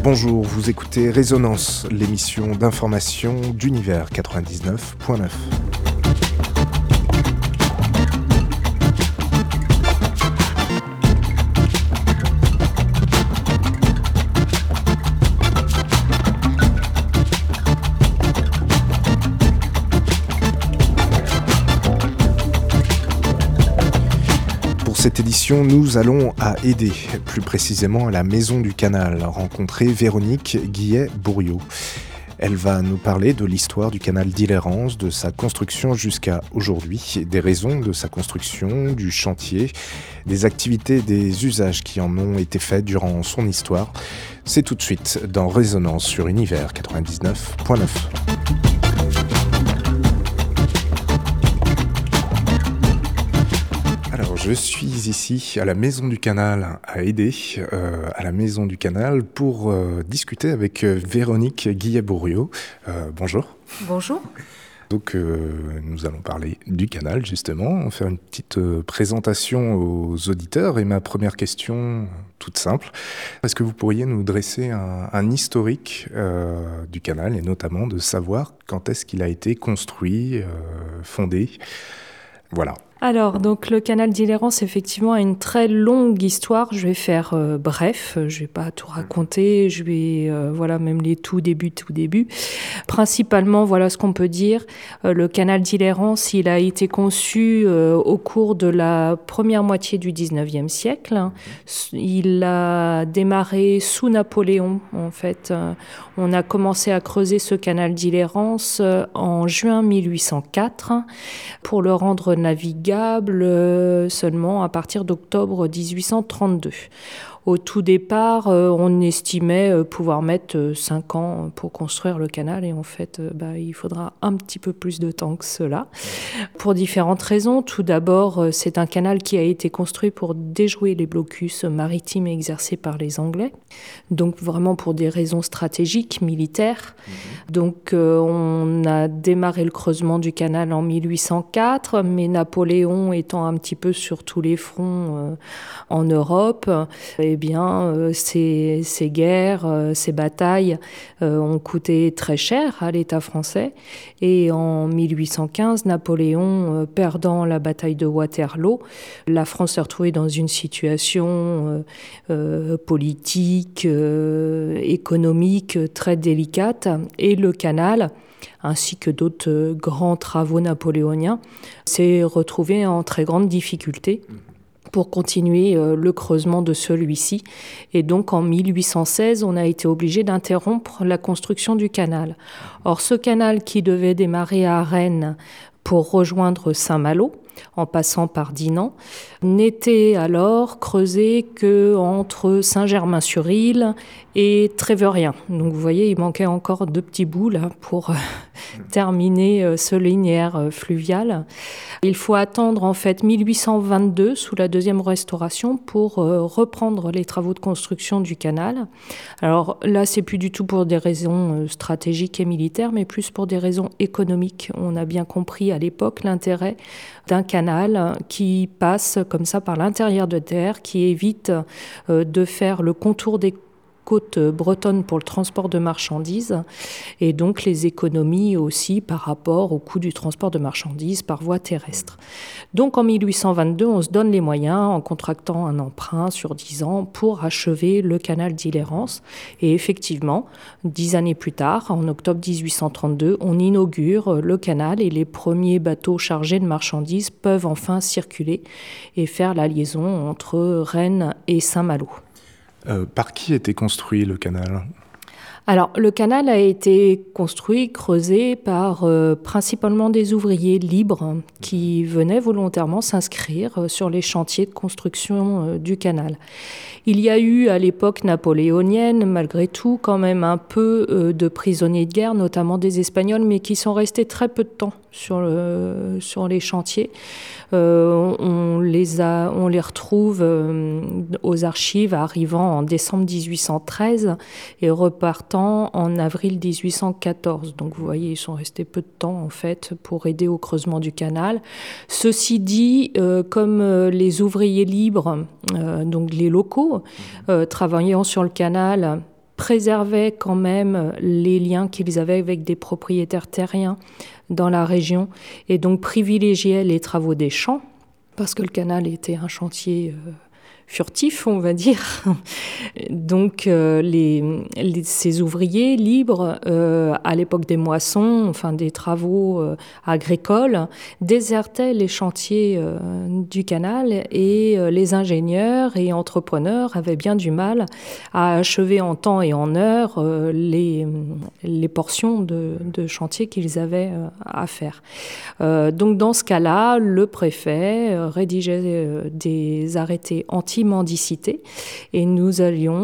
Bonjour, vous écoutez Résonance, l'émission d'information d'Univers 99.9. Pour cette édition, nous allons à Édé, plus précisément à la Maison du Canal, rencontrer Véronique Guillet-Bourriaud. Elle va nous parler de l'histoire du canal d'Île-et-Rance, de sa construction jusqu'à aujourd'hui, des raisons de sa construction, du chantier, des activités, des usages qui en ont été faits durant son histoire. C'est tout de suite dans Résonance sur Univers 99.9. Je suis ici à la Maison du Canal à Édé, à la Maison du Canal, pour discuter avec Véronique Guillet-Bourriaud. Bonjour. Bonjour. Donc nous allons parler du canal justement, faire une petite présentation aux auditeurs. Et ma première question, toute simple, est-ce que vous pourriez nous dresser un historique du canal et notamment de savoir quand est-ce qu'il a été construit, fondé? Voilà. Alors, donc le canal d'Île-et-Rance, effectivement, a une très longue histoire. Je vais faire bref, je vais pas tout raconter, je vais, même les tout débuts. Principalement, voilà ce qu'on peut dire. Le canal d'Île-et-Rance, il a été conçu au cours de la première moitié du 19e siècle. Il a démarré sous Napoléon, en fait. On a commencé à creuser ce canal d'Île-et-Rance en juin 1804 pour le rendre navigable seulement à partir d'octobre 1832. Au tout départ, on estimait pouvoir mettre 5 ans pour construire le canal et en fait, il faudra un petit peu plus de temps que cela. Pour différentes raisons. Tout d'abord, c'est un canal qui a été construit pour déjouer les blocus maritimes exercés par les Anglais. Donc vraiment pour des raisons stratégiques, militaires. Donc on a démarré le creusement du canal en 1804, mais Napoléon étant un petit peu sur tous les fronts en Europe, ces guerres, ces batailles ont coûté très cher à l'État français. Et en 1815, Napoléon perdant la bataille de Waterloo, la France s'est retrouvée dans une situation politique, économique très délicate. Et le canal, ainsi que d'autres grands travaux napoléoniens, s'est retrouvé en très grande difficulté pour continuer le creusement de celui-ci. Et donc en 1816, on a été obligé d'interrompre la construction du canal. Or, ce canal qui devait démarrer à Rennes pour rejoindre Saint-Malo, en passant par Dinan, n'était alors creusé qu'entre Saint-Germain-sur-Île et Tréverien. Donc vous voyez, il manquait encore 2 petits bouts là pour terminer ce linéaire fluvial. Il faut attendre en fait 1822, sous la deuxième restauration, pour reprendre les travaux de construction du canal. Alors là, c'est plus du tout pour des raisons stratégiques et militaires, mais plus pour des raisons économiques. On a bien compris à l'époque l'intérêt d'un canal qui passe comme ça par l'intérieur de terre, qui évite de faire le contour des côtes bretonnes pour le transport de marchandises et donc les économies aussi par rapport au coût du transport de marchandises par voie terrestre. Donc en 1822, on se donne les moyens en contractant un emprunt sur 10 ans pour achever le canal d'Île-et-Rance. Et effectivement, 10 années plus tard, en octobre 1832, on inaugure le canal et les premiers bateaux chargés de marchandises peuvent enfin circuler et faire la liaison entre Rennes et Saint-Malo. Par qui a été construit le canal ? Alors, le canal a été construit, creusé par principalement des ouvriers libres qui venaient volontairement s'inscrire sur les chantiers de construction du canal. Il y a eu à l'époque napoléonienne, malgré tout, quand même un peu de prisonniers de guerre, notamment des Espagnols, mais qui sont restés très peu de temps sur les chantiers. On les retrouve aux archives arrivant en décembre 1813 et repartant en avril 1814. Donc vous voyez, ils sont restés peu de temps en fait pour aider au creusement du canal. Ceci dit, comme les ouvriers libres, donc les locaux, travaillant sur le canal, préservaient quand même les liens qu'ils avaient avec des propriétaires terriens dans la région et donc privilégiaient les travaux des champs parce que le canal était un chantier furtif, on va dire. Donc, ces ouvriers libres, à l'époque des moissons, enfin des travaux agricoles, désertaient les chantiers du canal et les ingénieurs et entrepreneurs avaient bien du mal à achever en temps et en heure les portions de chantier qu'ils avaient à faire. Donc, dans ce cas-là, le préfet rédigeait des arrêtés anti-mendicité et ils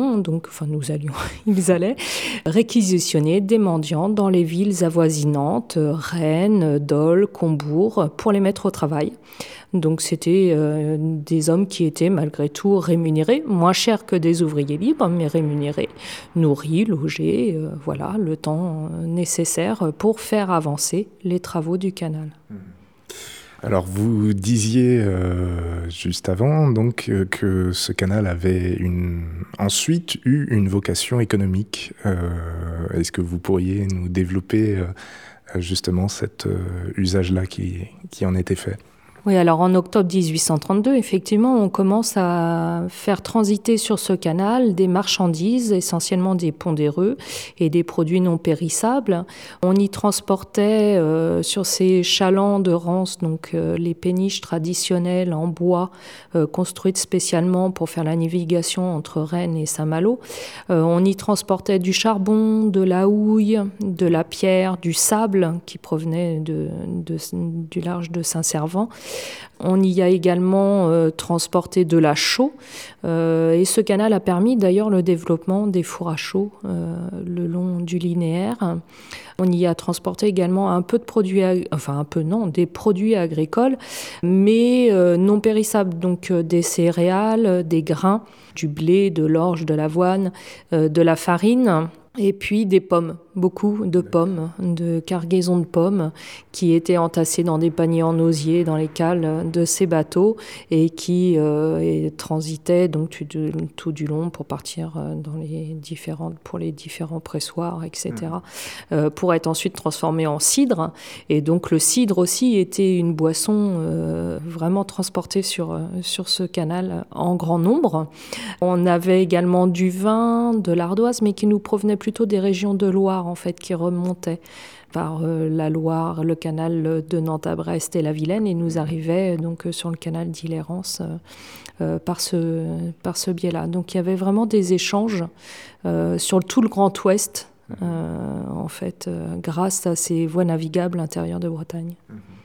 allaient réquisitionner des mendiants dans les villes avoisinantes, Rennes, Dole, Combourg, pour les mettre au travail. Donc c'était des hommes qui étaient malgré tout rémunérés, moins cher que des ouvriers libres, mais rémunérés, nourris, logés, voilà, le temps nécessaire pour faire avancer les travaux du canal. Alors vous disiez juste avant donc que ce canal avait ensuite eu une vocation économique. Est-ce que vous pourriez nous développer justement cet usage-là qui en était fait ? Oui, alors en octobre 1832, effectivement, on commence à faire transiter sur ce canal des marchandises, essentiellement des pondéreux et des produits non périssables. On y transportait sur ces chalands de Rance, donc les péniches traditionnelles en bois, construites spécialement pour faire la navigation entre Rennes et Saint-Malo. On y transportait du charbon, de la houille, de la pierre, du sable qui provenait du large de Saint-Servant. On y a également transporté de la chaux et ce canal a permis d'ailleurs le développement des fours à chaux le long du linéaire. On y a transporté également un peu de produits, des produits agricoles, mais non périssables, donc des céréales, des grains, du blé, de l'orge, de l'avoine, de la farine. Et puis des pommes, beaucoup de pommes, de cargaisons de pommes qui étaient entassées dans des paniers en osier dans les cales de ces bateaux et qui transitaient donc tout du long pour partir pour les différents pressoirs, etc. Pour être ensuite transformés en cidre. Et donc le cidre aussi était une boisson vraiment transportée sur ce canal en grand nombre. On avait également du vin, de l'ardoise, mais qui nous provenait plutôt des régions de Loire, en fait, qui remontaient par la Loire, le canal de Nantes à Brest et la Vilaine, et nous arrivaient donc sur le canal d'Ille-et-Rance par ce biais-là. Donc il y avait vraiment des échanges sur tout le Grand Ouest, en fait, grâce à ces voies navigables intérieures de Bretagne.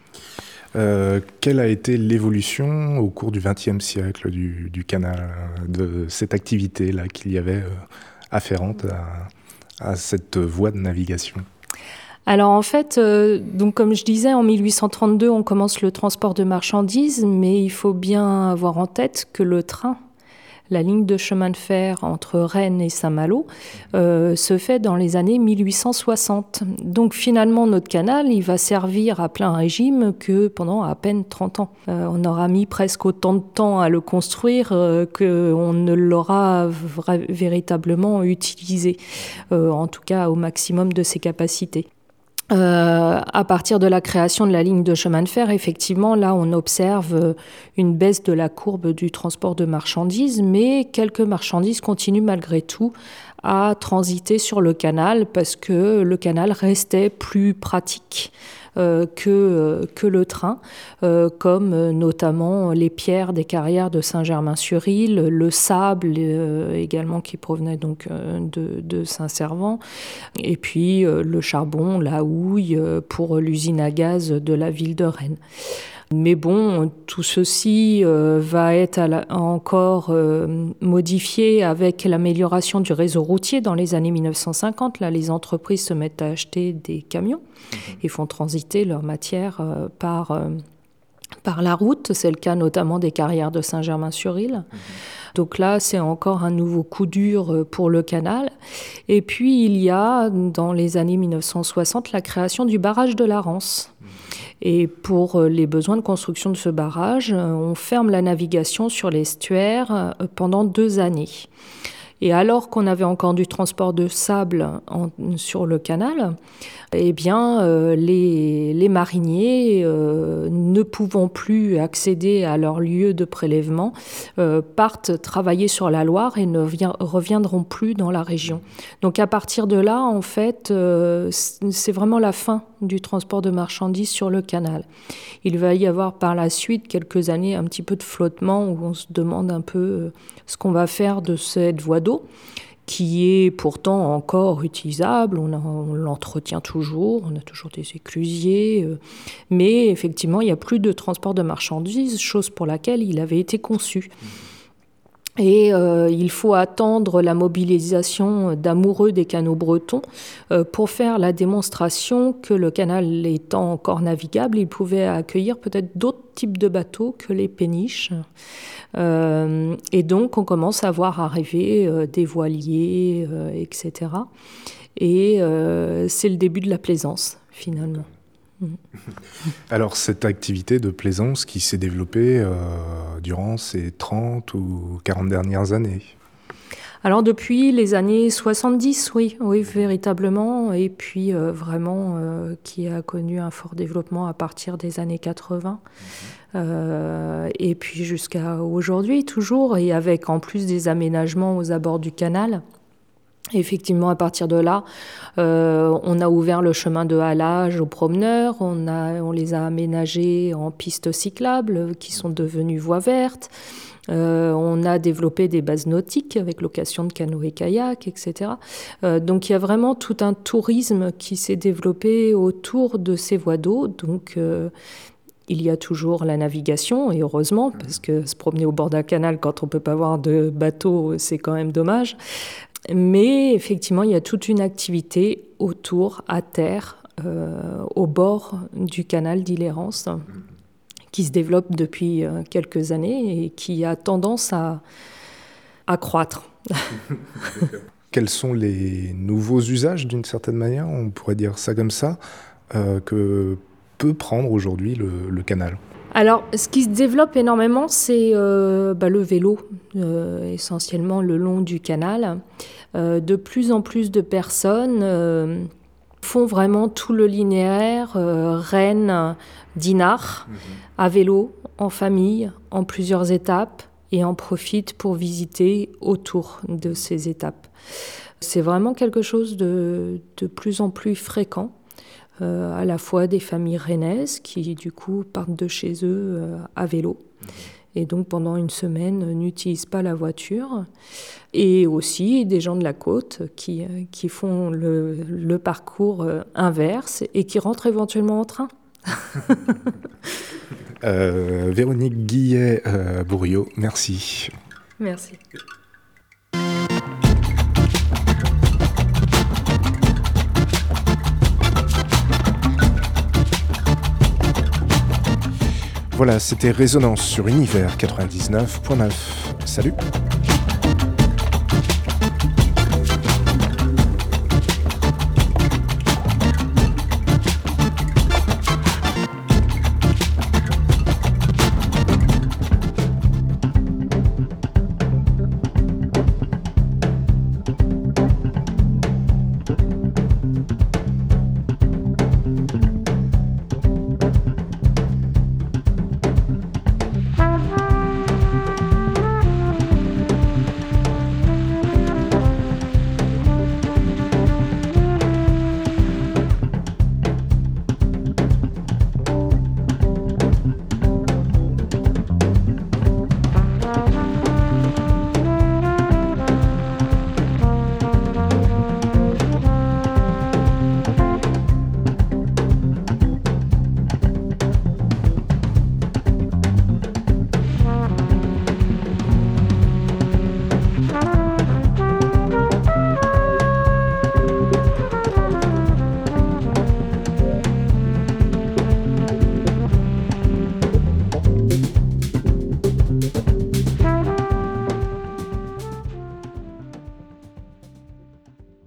Quelle a été l'évolution au cours du XXe siècle du canal, de cette activité-là qu'il y avait afférente à cette voie de navigation? Alors en fait, donc comme je disais, en 1832, on commence le transport de marchandises, mais il faut bien avoir en tête que le train, la ligne de chemin de fer entre Rennes et Saint-Malo, se fait dans les années 1860. Donc finalement, notre canal, il va servir à plein régime que pendant à peine 30 ans. On aura mis presque autant de temps à le construire qu'on ne l'aura véritablement utilisé, en tout cas au maximum de ses capacités. À partir de la création de la ligne de chemin de fer, effectivement, là, on observe une baisse de la courbe du transport de marchandises, mais quelques marchandises continuent malgré tout à transiter sur le canal parce que le canal restait plus pratique que le train, comme notamment les pierres des carrières de Saint-Germain-sur-Île, le sable également qui provenait donc de Saint-Servant, et puis le charbon, la houille pour l'usine à gaz de la ville de Rennes. Mais bon, tout ceci va être encore modifié avec l'amélioration du réseau routier dans les années 1950. Là, les entreprises se mettent à acheter des camions et font transiter leur matière par la route. C'est le cas notamment des carrières de Saint-Germain-sur-Île. Donc là, c'est encore un nouveau coup dur pour le canal. Et puis, il y a, dans les années 1960, la création du barrage de la Rance. Et pour les besoins de construction de ce barrage, on ferme la navigation sur l'estuaire pendant 2 années. Et alors qu'on avait encore du transport de sable sur le canal, eh bien, les mariniers, ne pouvant plus accéder à leur lieu de prélèvement, partent travailler sur la Loire et ne reviendront plus dans la région. Donc à partir de là, en fait, c'est vraiment la fin du transport de marchandises sur le canal. Il va y avoir par la suite quelques années un petit peu de flottement où on se demande un peu ce qu'on va faire de cette voie d'eau, qui est pourtant encore utilisable, on l'entretient toujours, on a toujours des éclusiers, mais effectivement, il n'y a plus de transport de marchandises, chose pour laquelle il avait été conçu. Et il faut attendre la mobilisation d'amoureux des canaux bretons pour faire la démonstration que le canal étant encore navigable, il pouvait accueillir peut-être d'autres types de bateaux que les péniches. Et donc on commence à voir arriver des voiliers, etc. Et c'est le début de la plaisance, finalement. Alors cette activité de plaisance qui s'est développée durant ces 30 ou 40 dernières années? Alors depuis les années 70, oui, véritablement, et puis vraiment qui a connu un fort développement à partir des années 80, et puis jusqu'à aujourd'hui toujours, et avec en plus des aménagements aux abords du canal. Effectivement, à partir de là, on a ouvert le chemin de halage aux promeneurs, on les a aménagés en pistes cyclables qui sont devenues voies vertes. On a développé des bases nautiques avec location de canoë-kayak, etc. Donc il y a vraiment tout un tourisme qui s'est développé autour de ces voies d'eau. Donc il y a toujours la navigation, et heureusement, parce que se promener au bord d'un canal quand on ne peut pas voir de bateau, c'est quand même dommage. Mais effectivement, il y a toute une activité autour, à terre, au bord du canal d'Île-Errance, qui se développe depuis quelques années et qui a tendance à croître. Quels sont les nouveaux usages, d'une certaine manière, on pourrait dire ça comme ça, que peut prendre aujourd'hui le canal? Alors, ce qui se développe énormément, c'est le vélo, essentiellement le long du canal. De plus en plus de personnes font vraiment tout le linéaire Rennes-Dinard à vélo, en famille, en plusieurs étapes, et en profitent pour visiter autour de ces étapes. C'est vraiment quelque chose de plus en plus fréquent. À la fois des familles rennaises qui du coup partent de chez eux à vélo et donc pendant une semaine n'utilisent pas la voiture, et aussi des gens de la côte qui font le parcours inverse et qui rentrent éventuellement en train. Véronique Guillet-Bourriaud, merci. Merci. Voilà, c'était Résonance sur Univers 99.9. Salut!